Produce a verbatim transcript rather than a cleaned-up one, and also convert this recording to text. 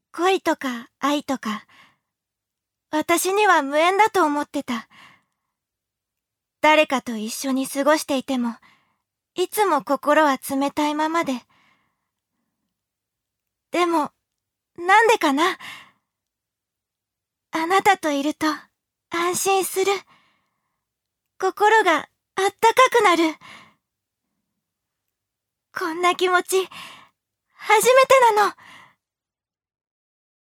恋とか愛とか、私には無縁だと思ってた。誰かと一緒に過ごしていても、いつも心は冷たいままで。でも、なんでかな。あなたといると安心する。心があったかくなる。こんな気持ち、初めてなの。